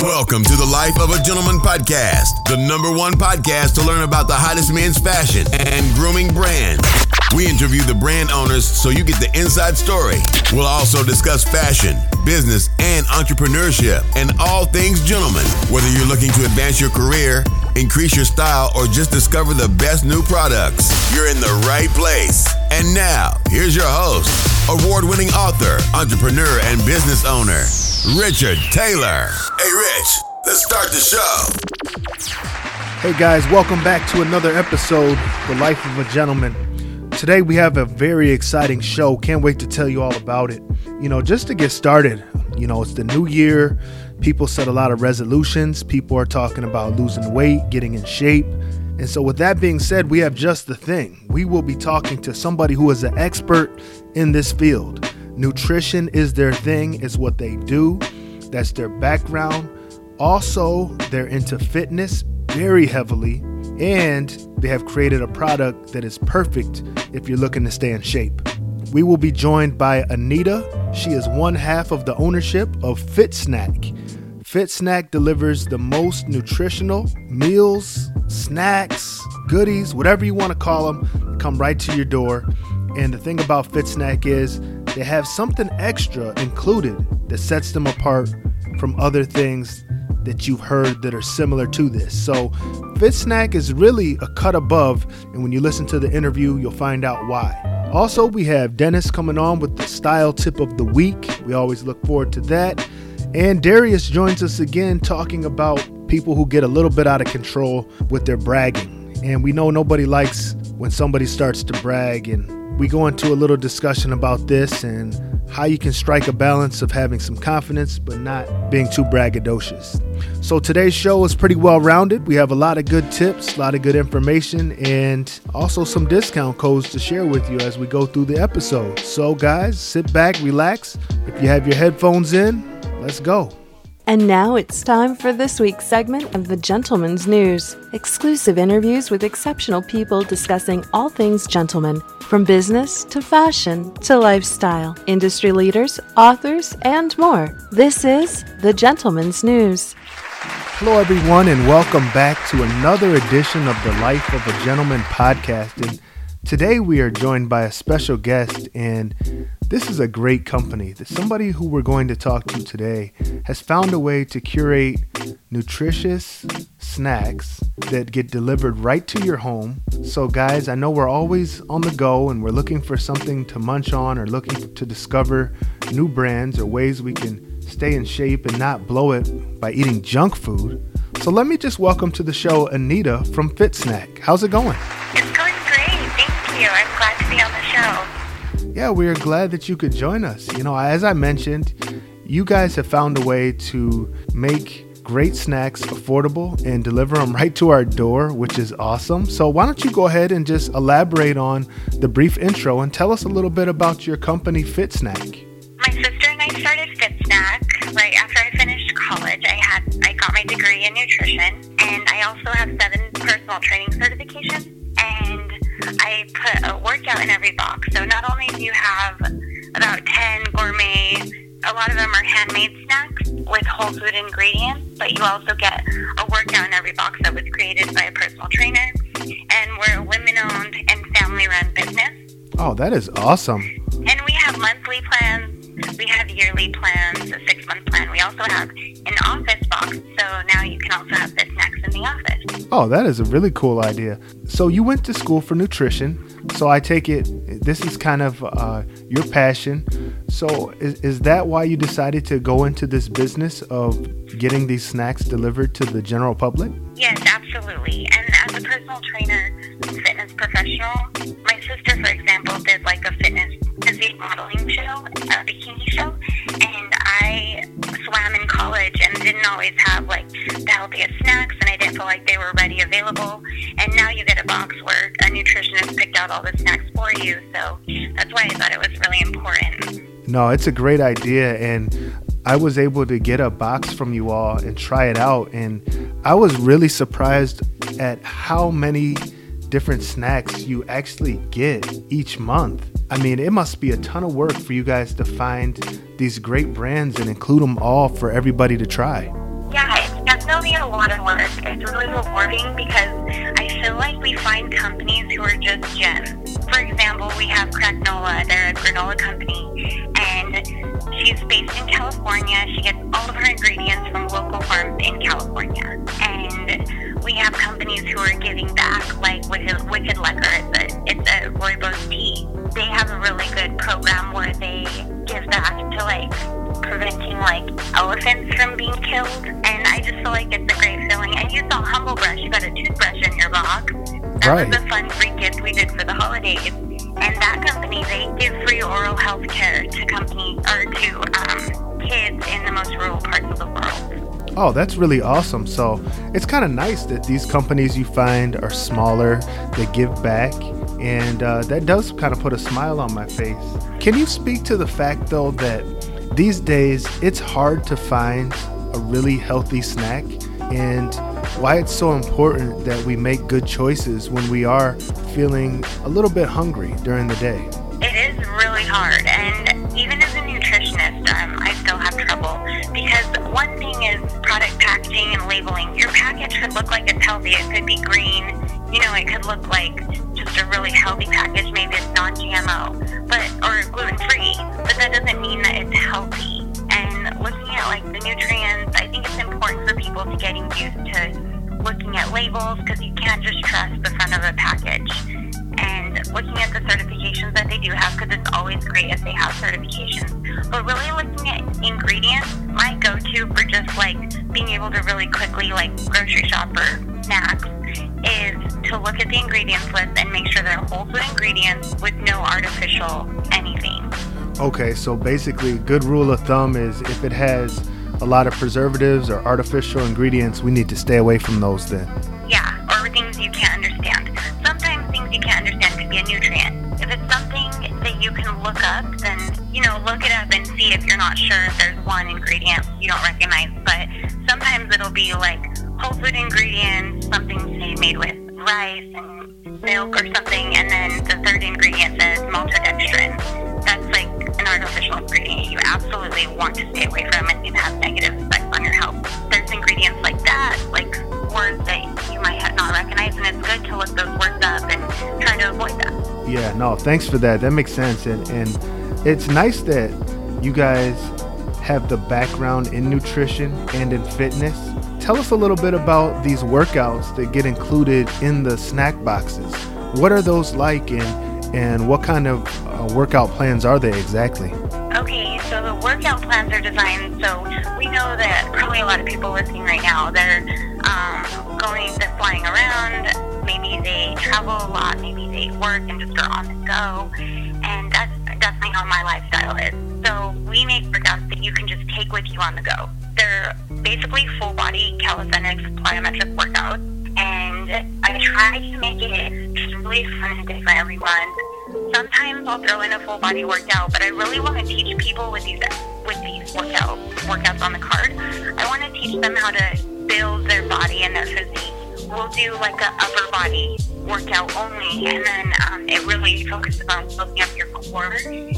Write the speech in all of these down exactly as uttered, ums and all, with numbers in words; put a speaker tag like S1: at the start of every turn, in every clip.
S1: Welcome to the Life of a Gentleman podcast, the number one podcast to learn about the hottest men's fashion and grooming brands. We interview the brand owners so you get the inside story. We'll also discuss fashion, business, and entrepreneurship, and all things gentlemen. Whether you're looking to advance your career, increase your style, or just discover the best new products, you're in the right place. And now, here's your host, award-winning author, entrepreneur, and business owner, Richard Taylor. Hey, Rich, let's start the show.
S2: Hey, guys, welcome back to another episode, The Life of a Gentleman. Today, we have a very exciting show. Can't wait to tell you all about it. You know, just to get started, you know, it's the new year. People set a lot of resolutions. People are talking about losing weight, getting in shape. And so with that being said, we have just the thing. We will be talking to somebody who is an expert in this field. Nutrition is their thing, is what they do. That's their background. Also, they're into fitness very heavily, and they have created a product that is perfect if you're looking to stay in shape. We will be joined by Anita. She is one half of the ownership of FitSnack. FitSnack delivers the most nutritional meals, snacks, goodies, whatever you want to call them, come right to your door. And the thing about FitSnack is they have something extra included that sets them apart from other things that you've heard that are similar to this. So FitSnack is really a cut above, and when you listen to the interview, you'll find out why. Also, we have Dennis coming on with the style tip of the week. We always look forward to that. And Darius joins us again talking about people who get a little bit out of control with their bragging. And we know nobody likes when somebody starts to brag, and we go into a little discussion about this and how you can strike a balance of having some confidence but not being too braggadocious. So today's show is pretty well rounded. We have a lot of good tips, a lot of good information, and also some discount codes to share with you as we go through the episode. So guys, sit back, relax. If you have your headphones in, let's go.
S3: And now it's time for this week's segment of The Gentleman's News. Exclusive interviews with exceptional people discussing all things gentleman, from business to fashion to lifestyle, industry leaders, authors, and more. This is The Gentleman's News.
S2: Hello, everyone, and welcome back to another edition of the Life of a Gentleman podcast. And today we are joined by a special guest, and this is a great company. Somebody who we're going to talk to today has found a way to curate nutritious snacks that get delivered right to your home. So guys, I know we're always on the go and we're looking for something to munch on or looking to discover new brands or ways we can stay in shape and not blow it by eating junk food. So let me just welcome to the show Anita from FitSnack. How's it going?
S4: It's going great. Thank you. I'm glad to be on the show.
S2: Yeah, we are glad that you could join us. You know, as I mentioned, you guys have found a way to make great snacks affordable and deliver them right to our door, which is awesome. So why don't you go ahead and just elaborate on the brief intro and tell us a little bit about your company, FitSnack.
S4: My sister and I started FitSnack right after I finished college. I had I got my degree in nutrition, and I also have seven personal training certifications. And I put a workout in every box. So not only do you have about ten gourmet, a lot of them are handmade snacks with whole food ingredients, but you also get a workout in every box that was created by a personal trainer. And we're a women-owned and family-run business.
S2: Oh, that is awesome.
S4: And we have monthly plans. We have yearly plans, a six-month plan. We also have an office box, so now you can also have the snacks in the office.
S2: Oh, that is a really cool idea. So you went to school for nutrition, so I take it this is kind of uh, your passion. So is, is that why you decided to go into this business of getting these snacks delivered to the general public?
S4: Yes, absolutely. And as a personal trainer, fitness professional, my sister, for example, did like a fitness physique modeling show, a bikini show, and I swam in college and didn't always have like the healthiest snacks, and I didn't feel like they were ready available. And now you get a box where a nutritionist picked out all the snacks for you, so that's why I thought it was really important.
S2: No, it's a great idea, and I was able to get a box from you all and try it out, and I was really surprised at how many different snacks you actually get each month. I mean, it must be a ton of work for you guys to find these great brands and include them all for everybody to try.
S4: Yeah, still be a lot of work. It's really rewarding because I feel like we find companies who are just gems. For example, we have Cracknola. They're a granola company, and she's based in California. She gets all of her ingredients from local farms in California. And we have companies who are giving back, like Wicked, Wicked Lekker. It's a, it's a rooibos tea. They have a really good program where they give back to, like, preventing, like, elephants from being killed. And I just feel like it's a great feeling. And you saw Humble Brush. You got a toothbrush in your box. That
S2: Right.
S4: was a fun free gift we did for the holidays. And that company, they give free oral health care to company or to um, kids in the most rural parts of the world.
S2: Oh, that's really awesome. So it's kind of nice that these companies you find are smaller, they give back, and uh, that does kind of put a smile on my face. Can you speak to the fact, though, that these days it's hard to find a really healthy snack, and why it's so important that we make good choices when we are feeling a little bit hungry during the day?
S4: It is really hard, and even as a nutritionist, um, I still have trouble because one thing is product packaging and labeling. Your package could look like it's healthy. It could be green. You know, it could look like just a really healthy package. Maybe it's non-G M O, but or gluten-free, but that doesn't mean that it's healthy. And looking at, like, the nutrients, I think it's important for people to getting used to looking at labels because you can't just trust the front of a package. And looking at the certifications that they do have, because it's always great if they have certifications. But really looking at ingredients, my go-to for just, like, being able to really quickly, like, grocery shop or snacks is to look at the ingredients list and make sure they're whole food ingredients with no artificial anything.
S2: Okay, so basically, good rule of thumb is if it has a lot of preservatives or artificial ingredients, we need to stay away from those then.
S4: Yeah, or things you can't understand. Sometimes things you can't understand could be a nutrient. If it's something that you can look up, then, you know, look it up and see if you're not sure if there's one ingredient you don't recognize. But sometimes it'll be like whole food ingredients, something, say, made with rice and milk or something, and then the third ingredient says maltodextrin. That's like an artificial ingredient you absolutely want to stay away from and can have negative effects on your health. There's ingredients like that, like words that you might have not recognized, and it's good to look those words up and try to avoid that.
S2: Yeah, no, thanks for that. That makes sense. And, and it's nice that you guys have the background in nutrition and in fitness. Tell us a little bit about these workouts that get included in the snack boxes. What are those like, and and what kind of uh, workout plans are they exactly?
S4: Okay, so the workout plans are designed so we know that probably a lot of people listening right now, they're um, going, they're flying around, maybe they travel a lot, maybe they work and just are on the go, and that's definitely how my lifestyle is. So we make workouts that you can just take with you on the go. They're basically full body calisthenics plyometric workouts, and I try to make it just really fun and different every month. Sometimes I'll throw in a full body workout, but I really want to teach people with these with these workout workouts on the card. I want to teach them how to build their body and their physique. We'll do like a upper body workout only, and then um, it really focuses on building up your core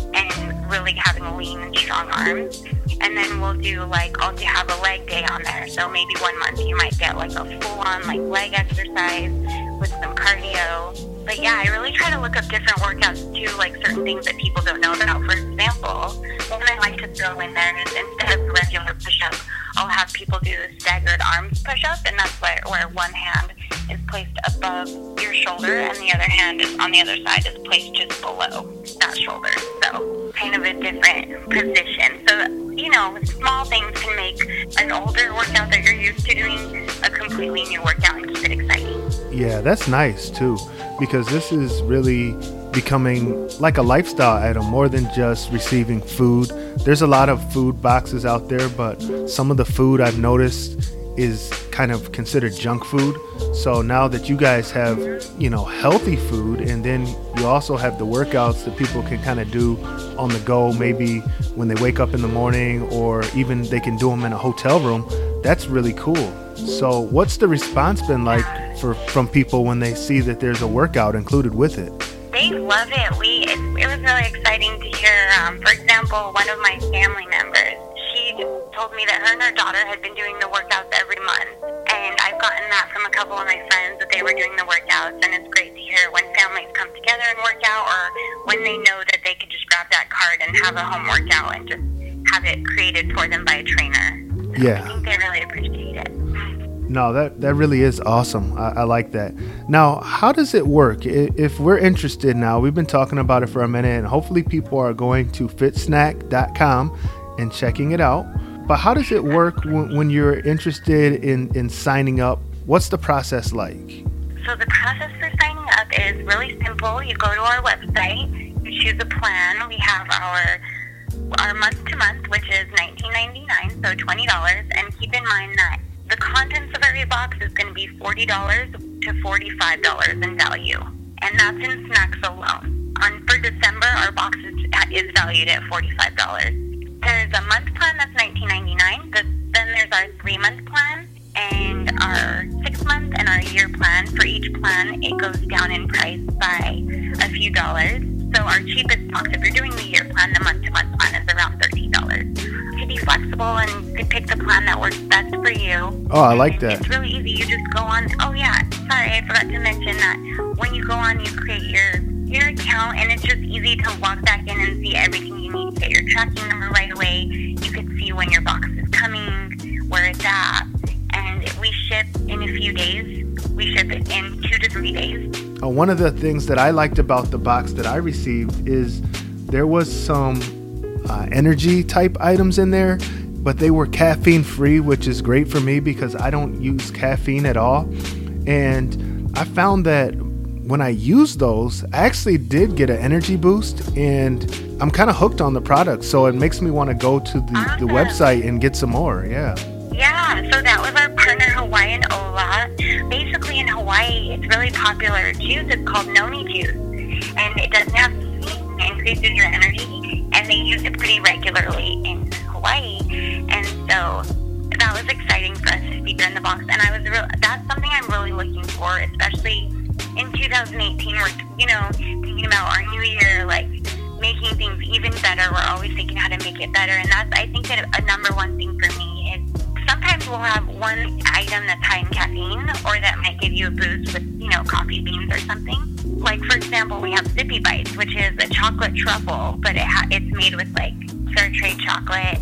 S4: and really having lean and strong arms. And then we'll do like, I'll have a leg day on there. So maybe one month you might get like a full-on like leg exercise with some cardio. But yeah, I really try to look up different workouts too, like certain things that people don't know about. For example, one I like to throw in there is instead of regular push-up, I'll have people do the staggered arms push-up, and that's where, where one hand is placed above your shoulder and the other hand is on the other side is placed just below that shoulder. So kind of a different position. So, you know, small things can make an older workout that you're used to doing a completely new workout and keep it exciting.
S2: Yeah, that's nice too, because this is really becoming like a lifestyle item more than just receiving food. There's a lot of food boxes out there, but some of the food I've noticed is kind of considered junk food. So now that you guys have, you know, healthy food, and then you also have the workouts that people can kind of do on the go, maybe when they wake up in the morning, or even they can do them in a hotel room, that's really cool. So what's the response been like for from people when they see that there's a workout included with it?
S4: They love it. We it, it was really exciting to hear. Um, for example, one of my family members, she told me that her and her daughter had been doing the workouts every month, couple of my friends that they were doing the workouts, and it's great to hear when families come together and work out, or when they know that they could just grab that card and have a home workout and just have it created for them by a trainer. So
S2: Yeah.
S4: I think they really appreciate it.
S2: No, that, that really is awesome. I, I like that. Now, how does it work? I- If we're interested now, we've been talking about it for a minute, and hopefully people are going to fit snack dot com and checking it out. But how does it work when, when you're interested in, in signing up? What's the process like?
S4: So the process for signing up is really simple. You go to our website, you choose a plan. We have our our month to month, which is nineteen ninety-nine, so twenty dollars. And keep in mind that the contents of every box is going to be forty dollars to forty-five dollars in value, and that's in snacks alone. On for December, our box is, is valued at forty-five dollars. There's a month plan that's nineteen ninety-nine. The, then there's our three month plan and our six month and our year plan. For each plan, it goes down in price by a few dollars. So our cheapest box, if you're doing the year plan, the month to month plan is around thirteen dollars. You can be flexible and to pick the plan that works best for you.
S2: Oh, I like
S4: And
S2: that.
S4: It's really easy. You just go on. Oh yeah, sorry, I forgot to mention that when you go on, you create your your account, and it's just easy to log back in and see everything you need. Get your tracking number right away. You can see when your box is coming, where it's at, and we ship in a few days. We ship it in two to three days.
S2: Uh, one of the things that I liked about the box that I received is there was some uh, energy type items in there, but they were caffeine free, which is great for me because I don't use caffeine at all. And I found that when I used those, I actually did get an energy boost, and I'm kind of hooked on the product. So it makes me want to go to the, the
S4: Awesome.
S2: website and get some more. Yeah.
S4: Yeah, so that was our partner, Hawaiian Ola. Basically, in Hawaii, it's really popular juice. It's called noni juice, and it doesn't have caffeine. It increases your energy, and they use it pretty regularly in Hawaii. And so that was exciting for us to feature in the box. And I was real. That's something I'm really looking for, especially in two thousand eighteen. We're you know thinking about our new year, like making things even better. We're always thinking how to make it better, and that's I think that a number one thing for me is. Sometimes we'll have one item that's high in caffeine or that might give you a boost with, you know, coffee beans or something. Like, for example, we have Sippy Bites, which is a chocolate truffle, but it ha- it's made with, like, fair trade chocolate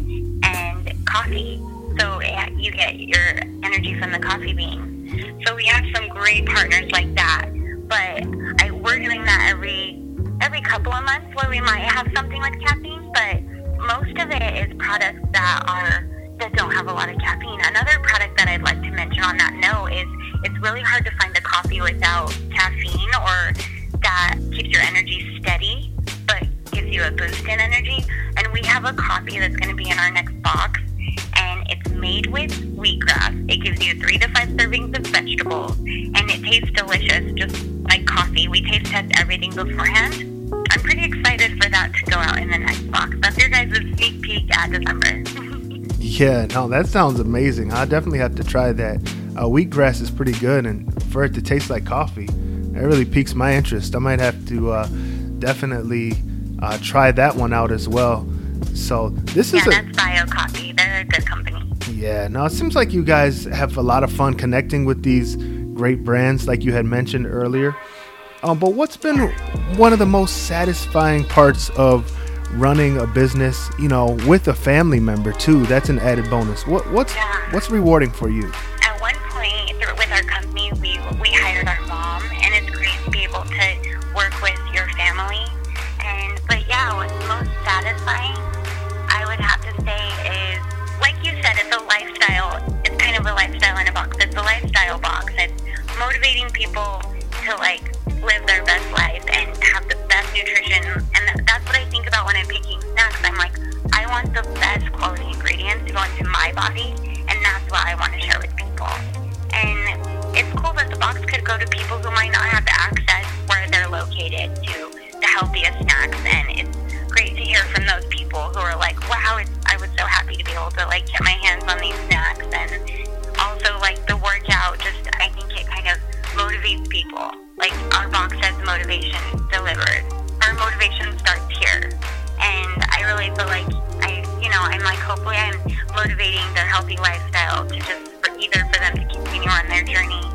S4: and coffee. So it, you get your energy from the coffee bean. So we have some great partners like that. But I, we're doing that every every couple of months where we might have something with caffeine, but most of it is products that are that don't have a lot of caffeine. Another product that I'd like to mention on that note is it's really hard to find a coffee without caffeine or that keeps your energy steady but gives you a boost in energy. And we have a coffee that's going to be in our next box, and it's made with wheatgrass. It gives you three to five servings of vegetables, and it tastes delicious, just like coffee. We taste test everything beforehand. I'm pretty excited for that to go out in the next box. That's your guys' sneak peek at December.
S2: Yeah, no, that sounds amazing. I definitely have to try that. Uh, wheatgrass is pretty good, and for it to taste like coffee, it really piques my interest. I might have to uh, definitely uh, try that one out as well. So this
S4: Yeah,
S2: is a
S4: that's Bio Coffee. They're a good company.
S2: yeah. No, it seems like you guys have a lot of fun connecting with these great brands, like you had mentioned earlier. Um, but what's been one of the most satisfying parts of running a business, you know, with a family member too? That's an added bonus. What what's
S4: Yeah.
S2: what's rewarding for you?
S4: At one point through, with our company, we we hired our mom, and it's great to be able to work with your family. And but yeah, what's most satisfying, I would have to say, is like you said, it's a lifestyle. It's kind of a lifestyle in a box. It's a lifestyle box. It's motivating people to like live their best life and have the best nutrition. And th- that's what I think about when I'm picking snacks. I'm like, I want the best quality ingredients to go into my body, and that's what I want to share with people. And it's cool that the box could go to people who might not have the access where they're located to the healthiest snacks. And it's great to hear from those people who are like, wow, it's, I was so happy to be able to like get my hands on these snacks. And also like the workout, just I think it kind of motivates people. Like our box says motivation delivered. Our motivation starts here. And I really feel like I, you know, I'm like, hopefully I'm motivating their healthy lifestyle to just for either for them to continue on their journey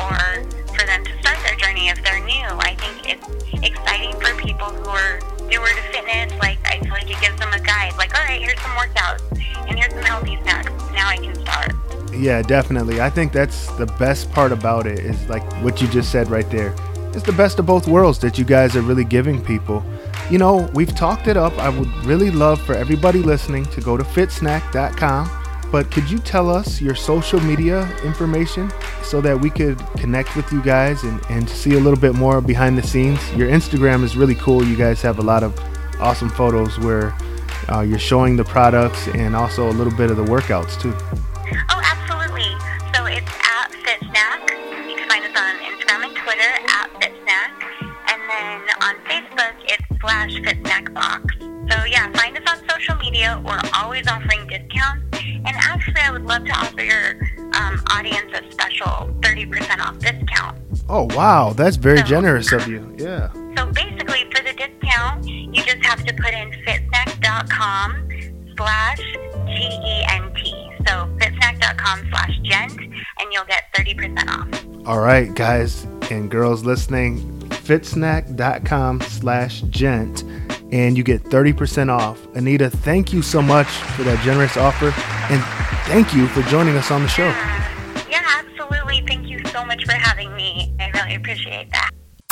S4: or for them to start their journey if they're new. I think it's exciting for people who are newer to fitness. Like, I feel like it gives them a guide. Like, all right, here's some workouts, and here's some healthy snacks. Now I can start.
S2: Yeah, definitely. I think that's the best part about it is like what you just said right there. It's the best of both worlds that you guys are really giving people. You know, we've talked it up. I would really love for everybody listening to go to fit snack dot com. But could you tell us your social media information so that we could connect with you guys and, and see a little bit more behind the scenes? Your Instagram is really cool. You guys have a lot of awesome photos where uh, you're showing the products and also a little bit of the workouts too.
S4: Oh, absolutely. So it's at FitSnack. You can find us on Instagram and Twitter at FitSnack. And then on Facebook, it's slash FitSnackBox. So yeah, find us on social media. We're always offering discounts. And actually, I would love to offer your um, audience a special thirty percent off discount.
S2: Oh, wow. That's very
S4: so,
S2: generous of you. Yeah.
S4: So basically, for the discount, you just have to put in fitsnack dot com slash G E N T. So fitsnack dot com slash gent, and you'll get thirty percent off.
S2: All right, guys and girls listening, fitsnack dot com slash gent, and you get thirty percent off. Anita, thank you so much for that generous offer, and thank you for joining us on the show.
S4: Yeah, yeah, absolutely. Thank you so much for having me. I really appreciate that.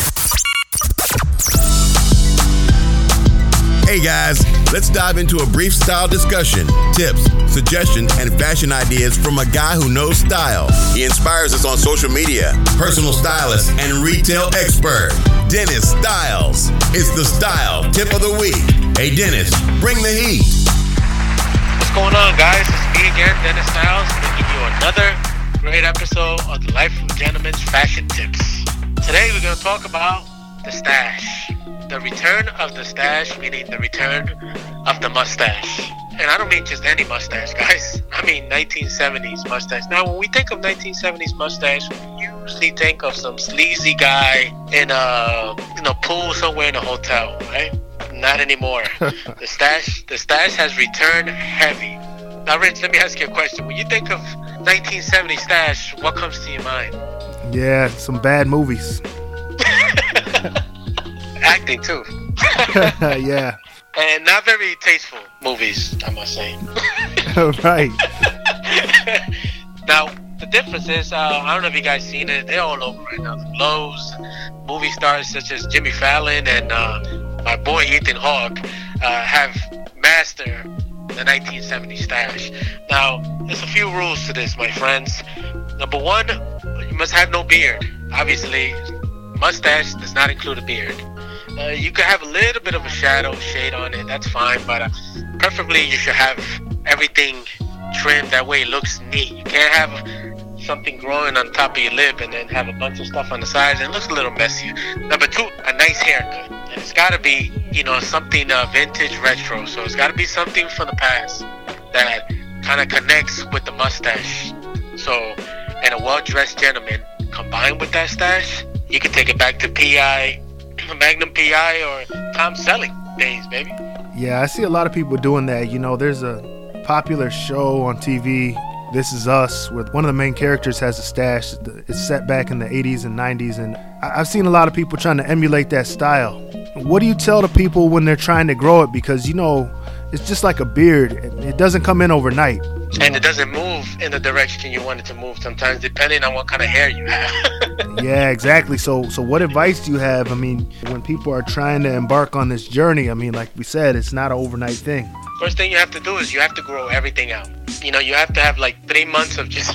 S1: Hey guys, let's dive into a brief style discussion, tips, suggestions, and fashion ideas from a guy who knows style. He inspires us on social media, personal stylist, and retail expert, Dennis Styles. It's the Style Tip of the Week. Hey Dennis, bring the heat.
S5: What's going on, guys? It's me again, Dennis Styles, bringing you another great episode of the Life of a Gentleman's Fashion Tips. Today we're going to talk about the stash. The return of the stash, meaning the return of the mustache. And I don't mean just any mustache, guys. I mean nineteen seventies mustache. Now, when we think of nineteen seventies mustache, we usually think of some sleazy guy in a, in a pool somewhere in a hotel, right? Not anymore. The stash, the stash has returned heavy. Now, Rich, let me ask you a question. When you think of nineteen seventies stash, what comes to your mind?
S2: Yeah, some bad movies.
S5: Acting too.
S2: Yeah.
S5: And not very tasteful movies, I must say.
S2: Right.
S5: Now, the difference is, uh, I don't know if you guys seen it, they're all over right now. The Lowe's, movie stars such as Jimmy Fallon and uh, my boy Ethan Hawke uh, have mastered the nineteen seventies stash. Now, there's a few rules to this, my friends. Number one, you must have no beard. Obviously, mustache does not include a beard. Uh, you could have a little bit of a shadow shade on it, that's fine, but uh, preferably you should have everything trimmed, that way it looks neat. You can't have something growing on top of your lip and then have a bunch of stuff on the sides, and it looks a little messy. Number two, a nice haircut. And it's got to be, you know, something uh, vintage retro, so it's got to be something from the past that kind of connects with the mustache. So, and a well-dressed gentleman combined with that stash, you can take it back to P I, Magnum P I, or Tom Selleck days, baby.
S2: Yeah, I see a lot of people doing that. You know, there's a popular show on T V, This Is Us, where one of the main characters has a stash. It's set back in the eighties and nineties, and I've seen a lot of people trying to emulate that style. What do you tell the people when they're trying to grow it? Because, you know, it's just like a beard. It doesn't come in overnight.
S5: And it doesn't move in the direction you want it to move sometimes, depending on what kind of hair you have.
S2: Yeah, exactly. So so what advice do you have? I mean, when people are trying to embark on this journey, I mean, like we said, it's not an overnight thing.
S5: First thing you have to do is you have to grow everything out. You know, you have to have like three months of just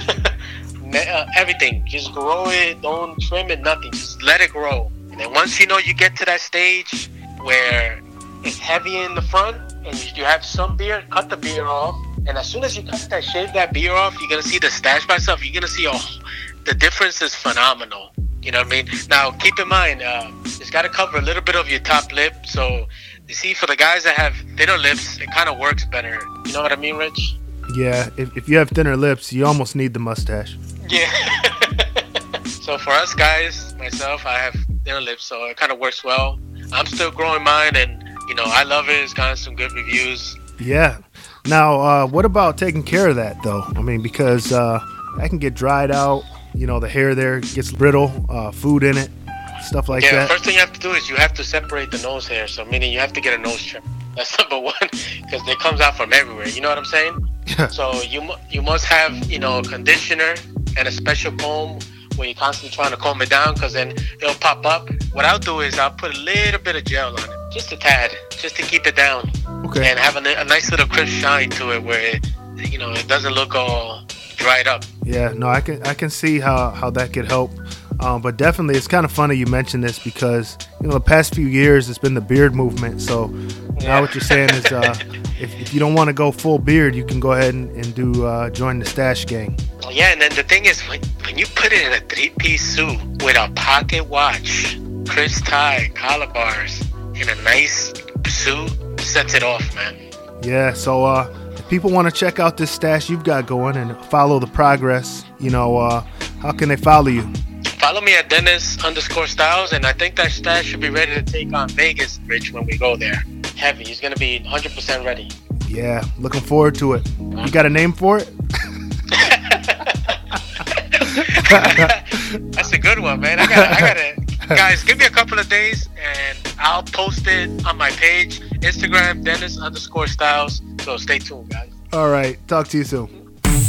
S5: uh, everything. Just grow it, don't trim it, nothing. Just let it grow. And then once you know you get to that stage where it's heavy in the front and you have some beard, cut the beard off. And as soon as you cut that, shave that beard off, you're going to see the stash by itself. You're going to see, oh, the difference is phenomenal. You know what I mean? Now, keep in mind, uh, it's got to cover a little bit of your top lip. So, you see, for the guys that have thinner lips, it kind of works better. You know what I mean, Rich?
S2: Yeah, if, if you have thinner lips, you almost need the mustache.
S5: Yeah. So, for us guys, myself, I have thinner lips, so it kind of works well. I'm still growing mine, and, you know, I love it. It's gotten some good reviews.
S2: Yeah. Now, uh, what about taking care of that, though? I mean, because uh, that can get dried out. you know, the hair there gets brittle, uh, food in it, stuff like
S5: yeah,
S2: that.
S5: Yeah, first thing you have to do is you have to separate the nose hair. So meaning you have to get a nose trim. That's number one, because it comes out from everywhere. You know what I'm saying?
S2: Yeah.
S5: So you mu- you must have, you know, a conditioner and a special comb where you're constantly trying to comb it down, because then it'll pop up. What I'll do is I'll put a little bit of gel on it, just a tad, just to keep it down.
S2: Okay.
S5: And have a, a nice little crisp shine to it where it, you know, it doesn't look all dried up.
S2: Yeah, no, I can I can see how, how that could help. Um, but definitely, it's kind of funny you mentioned this because, you know, the past few years, it's been the beard movement. So
S5: Yeah.
S2: now what you're saying is uh, if, if you don't want to go full beard, you can go ahead and, and do uh, join the stash gang.
S5: Yeah, and then the thing is, when, when you put it in a three-piece suit with a pocket watch, crisp tie, collar bars, in a nice suit, sets it off, man.
S2: Yeah, so uh, if people want to check out this stash you've got going and follow the progress, you know, uh, how can they follow you?
S5: Follow me at Dennis underscore Styles, and I think that stash should be ready to take on Vegas, Rich, when we go there. Heavy. He's going to be one hundred percent ready.
S2: Yeah, looking forward to it. You got a name for it?
S5: That's a good one, man. I got I got it. Guys, give me a couple of days, and I'll post it on my page, Instagram, Dennis underscore Styles. So stay tuned, guys.
S2: All right, talk to you soon.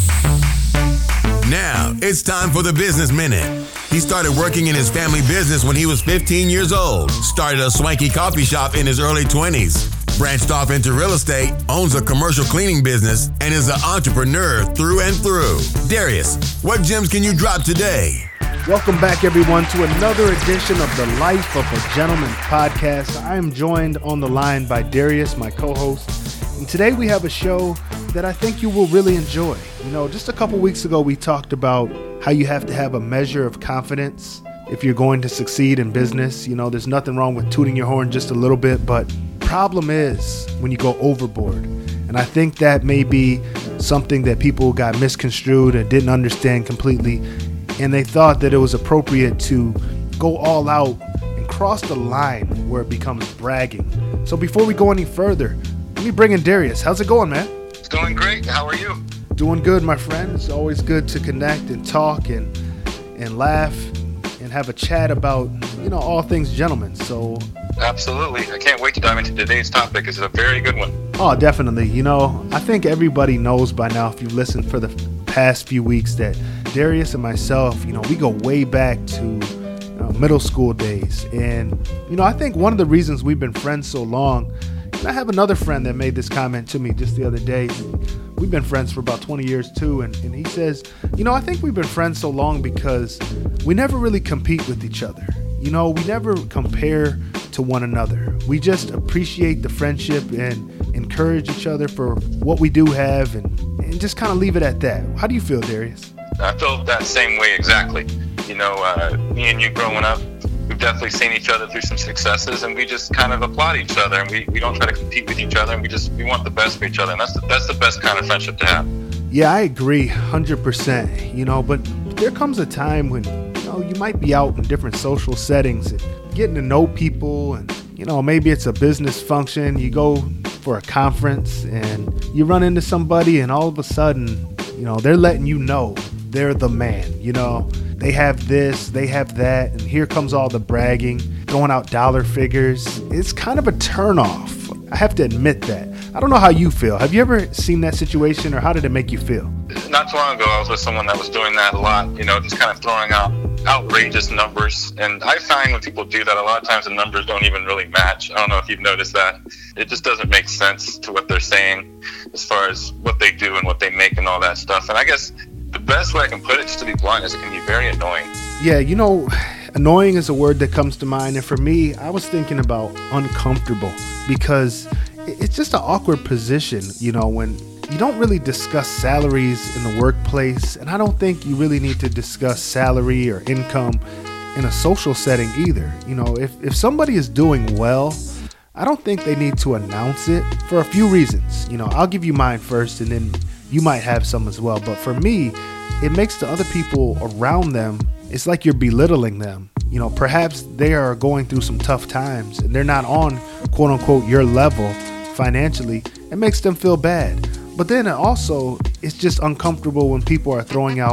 S1: Now, it's time for the Business Minute. He started working in his family business when he was fifteen years old, started a swanky coffee shop in his early twenties, branched off into real estate, owns a commercial cleaning business, and is an entrepreneur through and through. Darius, what gems can you drop today?
S2: Welcome back, everyone, to another edition of the Life of a Gentleman podcast. I am joined on the line by Darius, my co-host, and today we have a show that I think you will really enjoy. You know, just a couple weeks ago, we talked about how you have to have a measure of confidence if you're going to succeed in business. You know, there's nothing wrong with tooting your horn just a little bit, but problem is when you go overboard. And I think that may be something that people got misconstrued and didn't understand completely. And they thought that it was appropriate to go all out and cross the line where it becomes bragging. So before we go any further, let me bring in Darius. How's it going, man?
S6: It's going great. How are you?
S2: Doing good, my friend. It's always good to connect and talk and and laugh and have a chat about, you know, all things gentlemen. So
S6: Absolutely. I can't wait to dive into today's topic. It's a very good one.
S2: Oh, definitely. You know, I think everybody knows by now, if you've listened for the past few weeks, that Darius and myself, you know, we go way back to uh, middle school days. And, you know, I think one of the reasons we've been friends so long, and I have another friend that made this comment to me just the other day. We've been friends for about twenty years too. And, and he says, you know, I think we've been friends so long because we never really compete with each other. You know, we never compare to one another. We just appreciate the friendship and encourage each other for what we do have and, and just kind of leave it at that. How do you feel, Darius?
S6: I feel that same way exactly. You know, uh, me and you growing up, we've definitely seen each other through some successes, and we just kind of applaud each other, and we, we don't try to compete with each other, and we just we want the best for each other, and that's the, that's the best kind of friendship to have.
S2: Yeah, I agree one hundred percent. You know, but there comes a time when, you know, you might be out in different social settings and getting to know people, and, you know, maybe it's a business function. You go for a conference and you run into somebody, and all of a sudden, you know, they're letting you know they're the man. You know, they have this, they have that, and here comes all the bragging, going out dollar figures. It's kind of a turnoff. I have to admit that. I don't know how you feel. Have you ever seen that situation, or how did it make you feel?
S6: Not too long ago, I was with someone that was doing that a lot, you know, just kind of throwing out outrageous numbers. And I find when people do that, a lot of times the numbers don't even really match. I don't know if you've noticed that. It just doesn't make sense to what they're saying as far as what they do and what they make and all that stuff. And I guess the best way I can put it, just to be blunt, is it can be very annoying.
S2: Yeah, you know, annoying is a word that comes to mind. And for me, I was thinking about uncomfortable, because it's just an awkward position, you know, when you don't really discuss salaries in the workplace. And I don't think you really need to discuss salary or income in a social setting either. You know, if, if somebody is doing well, I don't think they need to announce it for a few reasons. You know, I'll give you mine first, and then you might have some as well. But for me, it makes the other people around them, it's like you're belittling them. You know, perhaps they are going through some tough times and they're not on, quote unquote, your level financially. It makes them feel bad. But then also, it's just uncomfortable when people are throwing out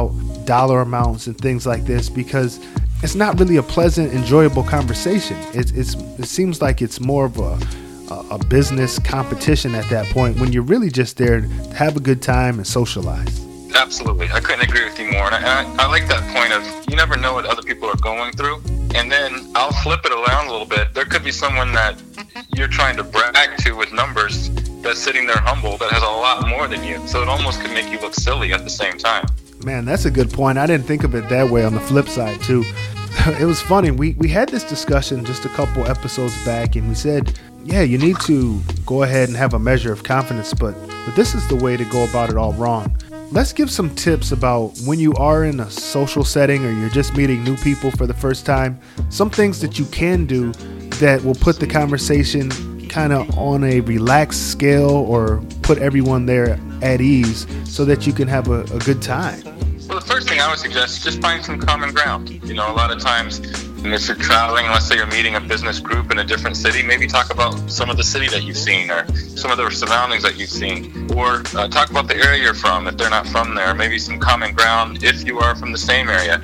S2: dollar amounts and things like this, because it's not really a pleasant, enjoyable conversation. It's, it's it seems like it's more of a a business competition at that point, when you're really just there to have a good time and socialize.
S6: Absolutely. I couldn't agree with you more. And I, I like that point of you never know what other people are going through. And then I'll flip it around a little bit. There could be someone that you're trying to brag to with numbers that's sitting there humble that has a lot more than you. So it almost could make you look silly at the same time.
S2: Man, that's a good point. I didn't think of it that way on the flip side too. It was funny. We, we had this discussion just a couple episodes back, and we said, yeah, you need to go ahead and have a measure of confidence, but, but this is the way to go about it all wrong. Let's give some tips about when you are in a social setting or you're just meeting new people for the first time, some things that you can do that will put the conversation kind of on a relaxed scale or put everyone there at ease so that you can have a, a good time.
S6: Well, the first thing I would suggest is just find some common ground. You know, a lot of times, if you're traveling, let's say you're meeting a business group in a different city, maybe talk about some of the city that you've seen or some of the surroundings that you've seen, or uh, talk about the area you're from if they're not from there, maybe some common ground if you are from the same area.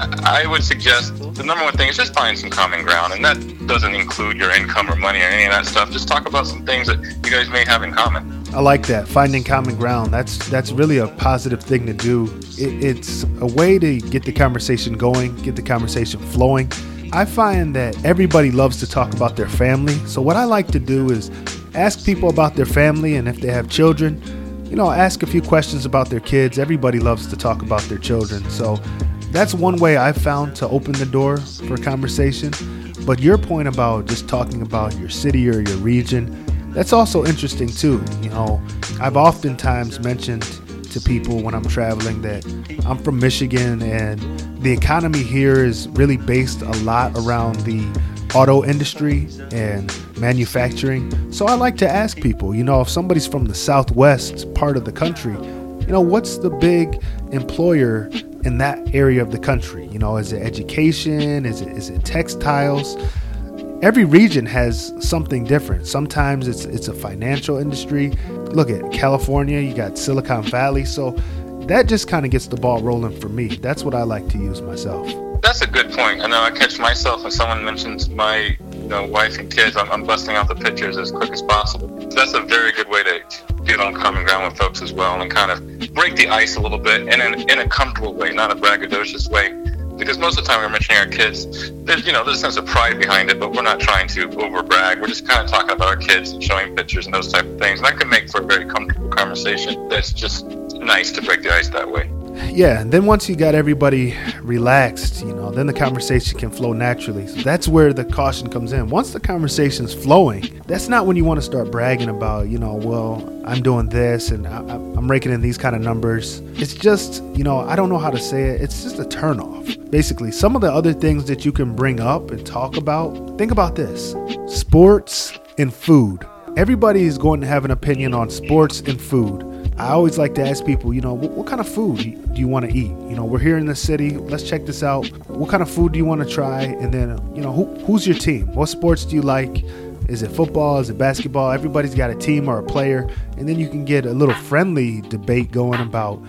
S6: I would suggest the number one thing is just find some common ground, and that doesn't include your income or money or any of that stuff. Just talk about some things that you guys may have in common.
S2: I like that. Finding common ground. That's that's really a positive thing to do. It, it's a way to get the conversation going, get the conversation flowing. I find that everybody loves to talk about their family. So what I like to do is ask people about their family, and if they have children, you know, ask a few questions about their kids. Everybody loves to talk about their children. So that's one way I've found to open the door for conversation. But your point about just talking about your city or your region, that's also interesting too. You know, I've oftentimes mentioned to people when I'm traveling that I'm from Michigan, and the economy here is really based a lot around the auto industry and manufacturing. So I like to ask people, you know, if somebody's from the Southwest part of the country, you know, what's the big employer in that area of the country? You know, is it education? Is it is it textiles? Every region has something different. Sometimes it's it's a financial industry. Look at California, you got Silicon Valley. So that just kind of gets the ball rolling for me. That's what I like to use myself.
S6: That's a good point. I know I catch myself when someone mentions my you know, wife and kids, I'm, I'm busting out the pictures as quick as possible. So that's a very good way to get on common ground with folks as well and kind of break the ice a little bit in, an, in a comfortable way, not a braggadocious way. Because most of the time we're mentioning our kids, there's, you know, there's a sense of pride behind it, but we're not trying to over brag. We're just kind of talking about our kids and showing pictures and those type of things. And that can make for a very comfortable conversation. That's just nice to break the ice that way.
S2: Yeah, and then once you got everybody relaxed, you know, then the conversation can flow naturally. So that's where the caution comes in. Once the conversation's flowing, that's not when you want to start bragging about, you know, well, I'm doing this and I, I'm raking in these kind of numbers. It's just, you know, I don't know how to say it. It's just a turnoff. Basically, some of the other things that you can bring up and talk about, think about this: sports and food. Everybody is going to have an opinion on sports and food. I always like to ask people, you know, what, what kind of food do you, do you want to eat? You know, we're here in the city. Let's check this out. What kind of food do you want to try? And then, you know, who, who's your team? What sports do you like? Is it football? Is it basketball? Everybody's got a team or a player. And then you can get a little friendly debate going about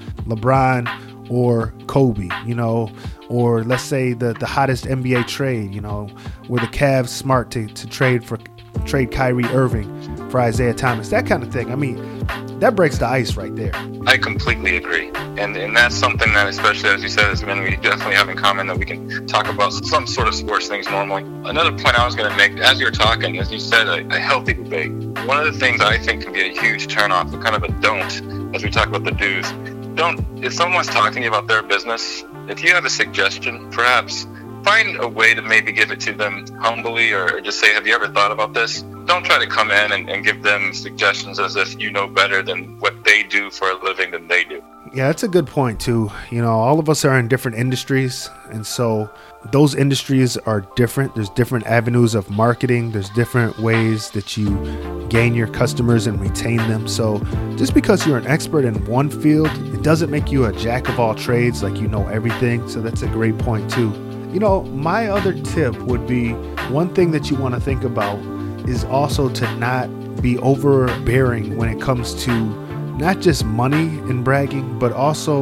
S2: LeBron or Kobe, you know, or let's say the, the hottest N B A trade, you know, were the Cavs smart to, to trade for trade Kyrie Irving for Isaiah Thomas, that kind of thing. I mean, that breaks the ice right there.
S6: I completely agree. And and that's something that, especially as you said, as men, we definitely have in common, that we can talk about some sort of sports things normally. Another point I was going to make, as you're talking, as you said, a, a healthy debate. One of the things I think can be a huge turnoff, a kind of a don't, as we talk about the do's. Don't, if someone's talking to you about their business, if you have a suggestion, perhaps find a way to maybe give it to them humbly, or just say, have you ever thought about this? Don't try to come in and, and give them suggestions as if you know better than what they do for a living than they do.
S2: Yeah, that's a good point too. You know, all of us are in different industries, and so those industries are different. There's different avenues of marketing. There's different ways that you gain your customers and retain them. So just because you're an expert in one field, it doesn't make you a jack of all trades, like you know everything. So that's a great point too. You know, my other tip would be, one thing that you want to think about is also to not be overbearing when it comes to not just money and bragging, but also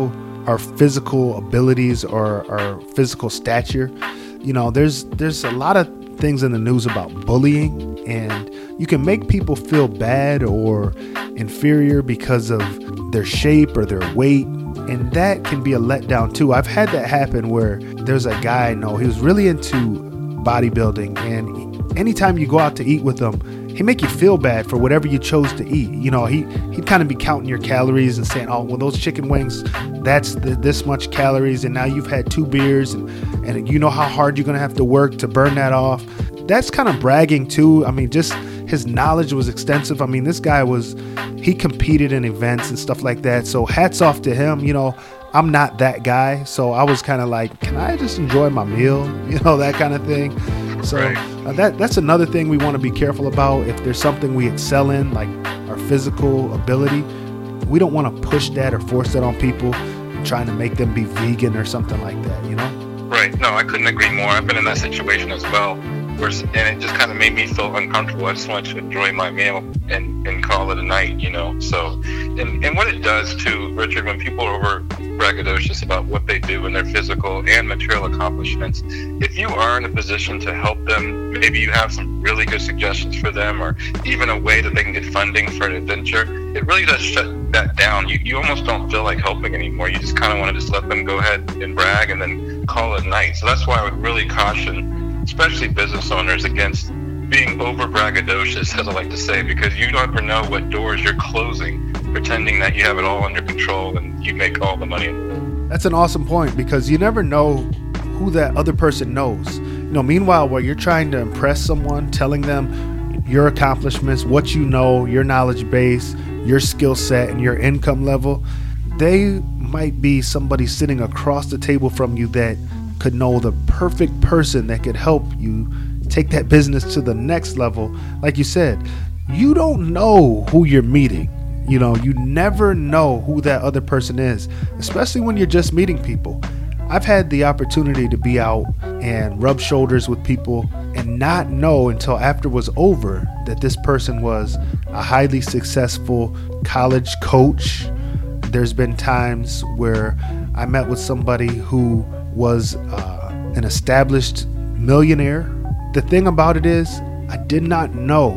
S2: our physical abilities or our physical stature. You know, there's there's a lot of things in the news about bullying, and you can make people feel bad or inferior because of their shape or their weight, and that can be a letdown too. I've had that happen where there's a guy I know, he was really into bodybuilding, and anytime you go out to eat with him, he make you feel bad for whatever you chose to eat. You know, he, he'd kind of be counting your calories and saying, oh, well, those chicken wings, that's the, this much calories, and now you've had two beers, and, and you know how hard you're going to have to work to burn that off. That's kind of bragging too. I mean, just his knowledge was extensive. I mean, this guy was, he competed in events and stuff like that. So hats off to him. You know, I'm not that guy. So I was kind of like, can I just enjoy my meal? You know, that kind of thing. So
S6: Right.
S2: uh, that that's another thing we want to be careful about. If there's something we excel in, like our physical ability, we don't want to push that or force that on people, trying to make them be vegan or something like that, you know?
S6: Right. No, I couldn't agree more. I've been in that situation as well. Where, and it just kind of made me feel uncomfortable. I just wanted to enjoy my meal and, and call it a night, you know. So, and, and what it does too, Richard, when people are over braggadocious about what they do in their physical and material accomplishments, if you are in a position to help them, maybe you have some really good suggestions for them, or even a way that they can get funding for an adventure, it really does shut that down. You you almost don't feel like helping anymore. You just kind of want to just let them go ahead and brag and then call it a night. So that's why I would really caution, especially business owners, against being over braggadocious, as I like to say, because you never know what doors you're closing, pretending that you have it all under control and you make all the money in the world.
S2: That's an awesome point, because you never know who that other person knows. You know, meanwhile, while you're trying to impress someone, telling them your accomplishments, what you know, your knowledge base, your skill set, and your income level, they might be somebody sitting across the table from you that could know the perfect person that could help you take that business to the next level. Like you said, you don't know who you're meeting. You know, you never know who that other person is, especially when you're just meeting people. I've had the opportunity to be out and rub shoulders with people and not know until after it was over that this person was a highly successful college coach. There's been times where I met with somebody who was uh, an established millionaire. The thing about it is, I did not know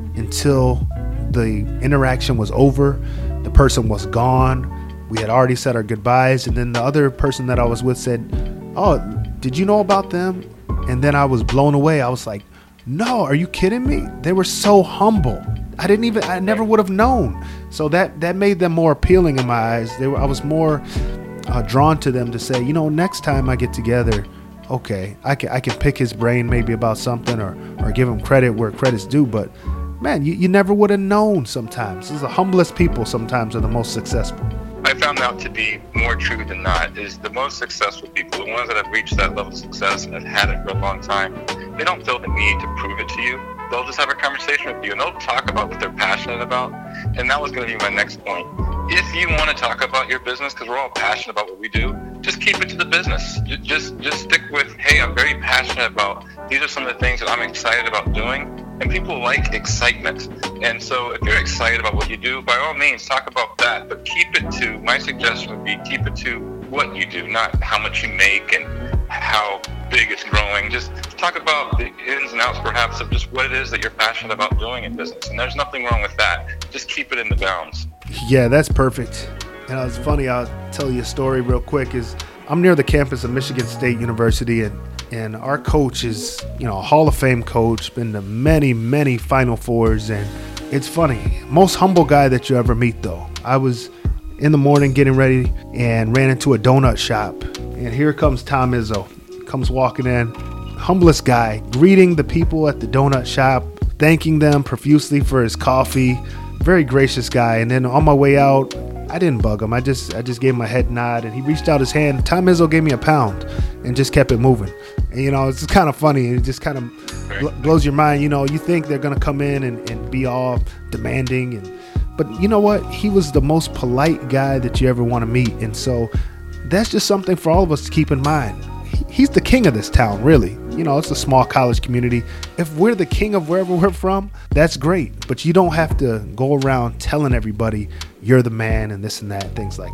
S2: until the interaction was over, the person was gone, we had already said our goodbyes, and then the other person that I was with said, oh, did you know about them? And then I was blown away. I was like, no, are you kidding me? They were so humble. I didn't even, I never would have known. So that, that made them more appealing in my eyes. They were, I was more uh, drawn to them to say, you know, next time I get together, okay, I can, I can pick his brain maybe about something, or, or give him credit where credit's due. But man, you, you never would have known sometimes. The humblest people sometimes are the most successful.
S6: I found out to be more true than not is the most successful people, the ones that have reached that level of success and have had it for a long time, they don't feel the need to prove it to you. They'll just have a conversation with you and they'll talk about what they're passionate about. And that was going to be my next point. If you want to talk about your business, because we're all passionate about what we do, just keep it to the business. Just, just stick with, hey, I'm very passionate about, these are some of the things that I'm excited about doing. And people like excitement. And so if you're excited about what you do, by all means, talk about that. But keep it to, my suggestion would be keep it to what you do, not how much you make and how big it's growing. Just talk about the ins and outs, perhaps, of just what it is that you're passionate about doing in business. And there's nothing wrong with that. Just keep it in the bounds.
S2: Yeah, that's perfect. And it's funny, I'll tell you a story real quick. Is I'm near the campus of Michigan State University, and And our coach is, you know, a Hall of Fame coach, been to many, many Final Fours. And it's funny, most humble guy that you ever meet, though. I was in the morning getting ready and ran into a donut shop. And here comes Tom Izzo, comes walking in, humblest guy, greeting the people at the donut shop, thanking them profusely for his coffee. Very gracious guy. And then on my way out, I didn't bug him. I just I just gave him a head nod, and he reached out his hand. Tom Izzo gave me a pound and just kept it moving. And, you know, it's just kind of funny. It just kind of bl- blows your mind. You know, you think they're going to come in and, and be all demanding. and But you know what? He was the most polite guy that you ever want to meet. And so that's just something for all of us to keep in mind. He, he's the king of this town, really. You know, it's a small college community. If we're the king of wherever we're from, that's great. But you don't have to go around telling everybody you're the man and this and that, things like that.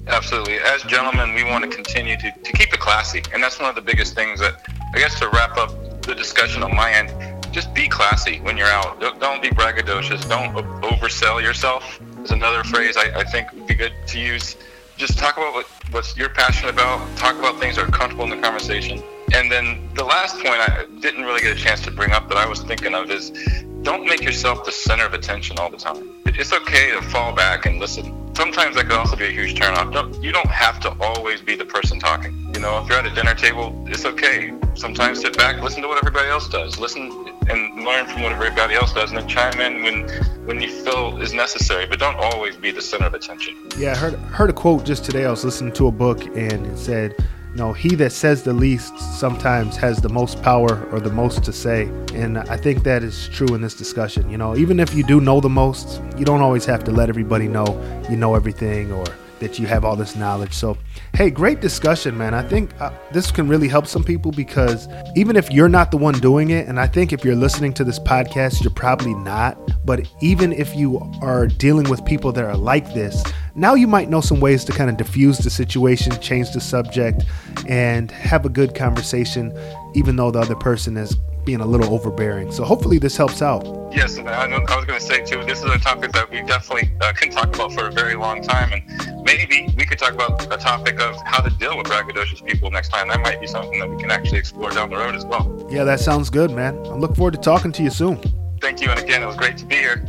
S6: Absolutely. As gentlemen, we want to continue to, to keep it classy. And that's one of the biggest things that, I guess, to wrap up the discussion on my end, just be classy when you're out. Don't, don't be braggadocious. Don't oversell yourself is another phrase I, I think would be good to use. Just talk about what what you're passionate about. Talk about things that are comfortable in the conversation. And then the last point I didn't really get a chance to bring up that I was thinking of is don't make yourself the center of attention all the time. It's okay to fall back and listen. Sometimes that could also be a huge turnoff. Don't, you don't have to always be the person talking. You know, if you're at a dinner table, it's okay. Sometimes sit back, listen to what everybody else does. Listen and learn from what everybody else does, and then chime in when when you feel is necessary. But don't always be the center of attention.
S2: Yeah, I heard, heard a quote just today. I was listening to a book, and it said, you know, he that says the least sometimes has the most power or the most to say. And I think that is true in this discussion. You know, even if you do know the most, you don't always have to let everybody know you know everything or that you have all this knowledge. So, hey, great discussion, man. I think uh, this can really help some people because even if you're not the one doing it, and I think if you're listening to this podcast, you're probably not, but even if you are dealing with people that are like this, now you might know some ways to kind of diffuse the situation, change the subject, and have a good conversation, even though the other person is being a little overbearing. So hopefully this helps out.
S6: Yes, and I, know, I was going to say too, this is a topic that we definitely uh, can talk about for a very long time, and maybe we could talk about a topic of how to deal with braggadocious people next time. That might be something that we can actually explore down the road as well.
S2: Yeah, that sounds good, man. I look forward to talking to you soon.
S6: Thank you, and again, it was great to be here.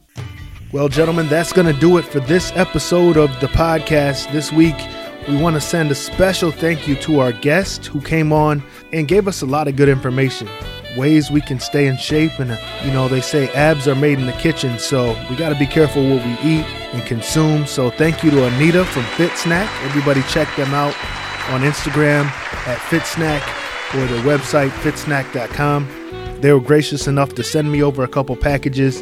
S2: Well, gentlemen, that's going to do it for this episode of the podcast this week. We want to send a special thank you to our guest who came on and gave us a lot of good information. Ways we can stay in shape, and you know, they say abs are made in the kitchen, so we got to be careful what we eat and consume. So thank you to Anita from FitSnack. Everybody check them out on Instagram at FitSnack or their website fit snack dot com. They were gracious enough to send me over a couple packages,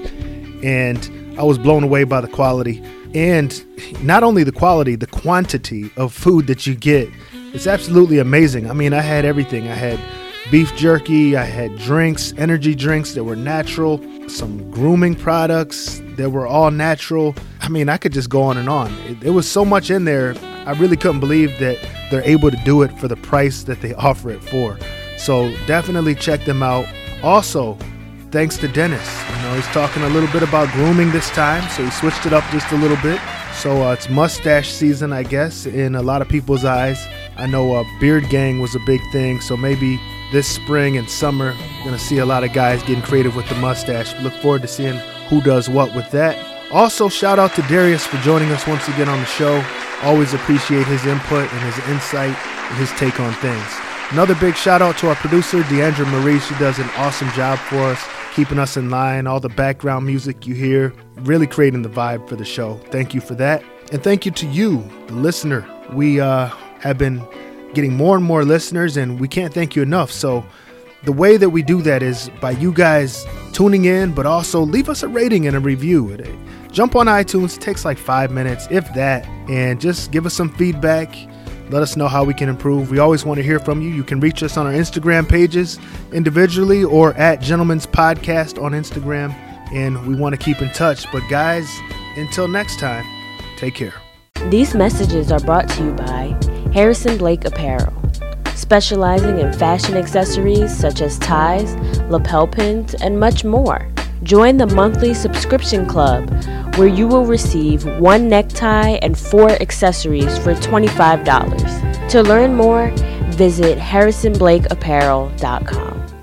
S2: and I was blown away by the quality. And not only the quality, the quantity of food that you get. It's absolutely amazing. I mean, I had everything. I had beef jerky, I had drinks, energy drinks that were natural, some grooming products that were all natural. I mean, I could just go on and on. It, it was so much in there, I really couldn't believe that they're able to do it for the price that they offer it for. So definitely check them out. Also, thanks to Dennis. You know, he's talking a little bit about grooming this time, so he switched it up just a little bit. So uh, it's mustache season, I guess, in a lot of people's eyes. I know uh, Beard Gang was a big thing, so maybe this spring and summer, we're going to see a lot of guys getting creative with the mustache. Look forward to seeing who does what with that. Also, shout out to Darius for joining us once again on the show. Always appreciate his input and his insight and his take on things. Another big shout out to our producer, Deandra Marie. She does an awesome job for us, keeping us in line. All the background music you hear, really creating the vibe for the show. Thank you for that. And thank you to you, the listener. We uh, have been getting more and more listeners, and we can't thank you enough. So the way that we do that is by you guys tuning in, but also leave us a rating and a review. Jump on iTunes. It takes like five minutes, if that, and just give us some feedback. Let us know how we can improve. We always want to hear from you. You can reach us on our Instagram pages individually or at Gentleman's Podcast on Instagram, and we want to keep in touch. But guys, until next time, take care.
S7: These messages are brought to you by Harrison Blake Apparel, specializing in fashion accessories such as ties, lapel pins, and much more. Join the monthly subscription club where you will receive one necktie and four accessories for twenty-five dollars. To learn more, visit harrison blake apparel dot com.